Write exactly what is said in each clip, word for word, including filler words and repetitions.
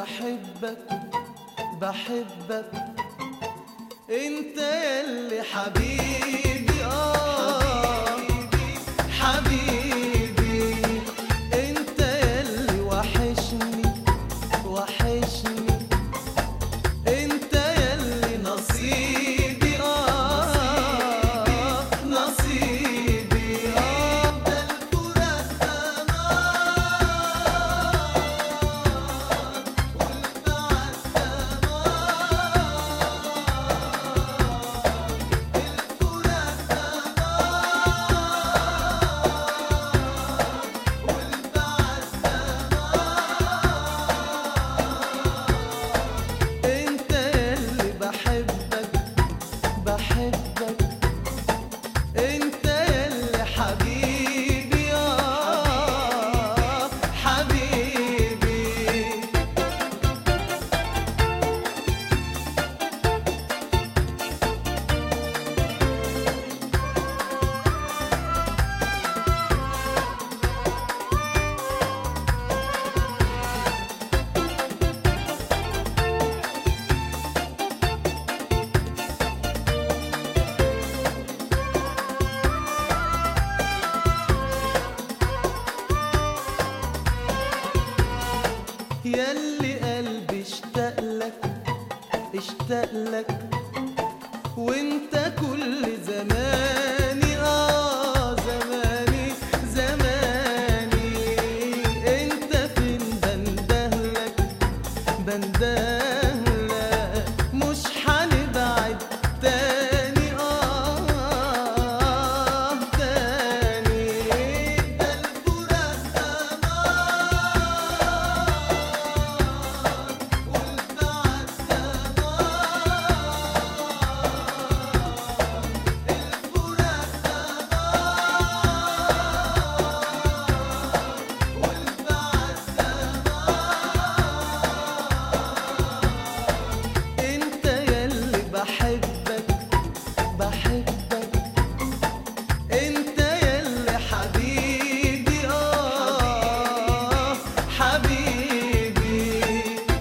بحبك بحبك انت يلي حبيبي اه حبيبي انت يلي وحشني وحشني انت يلي نصيبي اه نصيبي اه ده الفراق انت يلي حبيبي اه حبيبي ياللي قلبي اشتاق لك اشتاق لك وانت كل زماني اه زماني زماني انت فين بندهلك بندهلك مش هنبعد تاني اه تاني ده الفراق بحبك بحبك انت يلي حبيبي اه حبيبي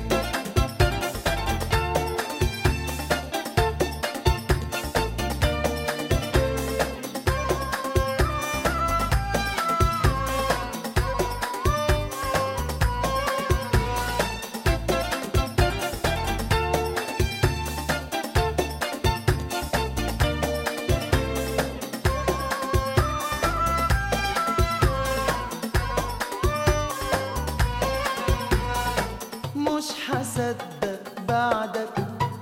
مش هصدق بعدك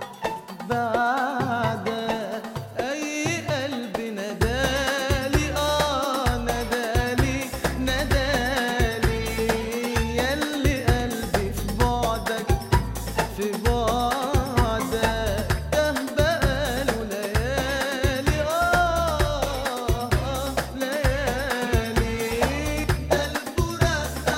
بعدك اي قلب ندالي اه ندالي ندالي ياللي قلبي في بعدك في بعدك ده بقاله ليالي اه ليالي ده الفراق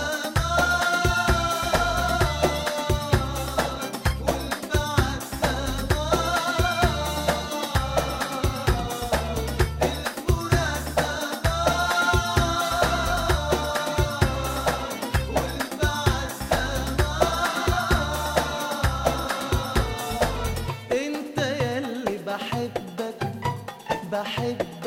بحبك بحبك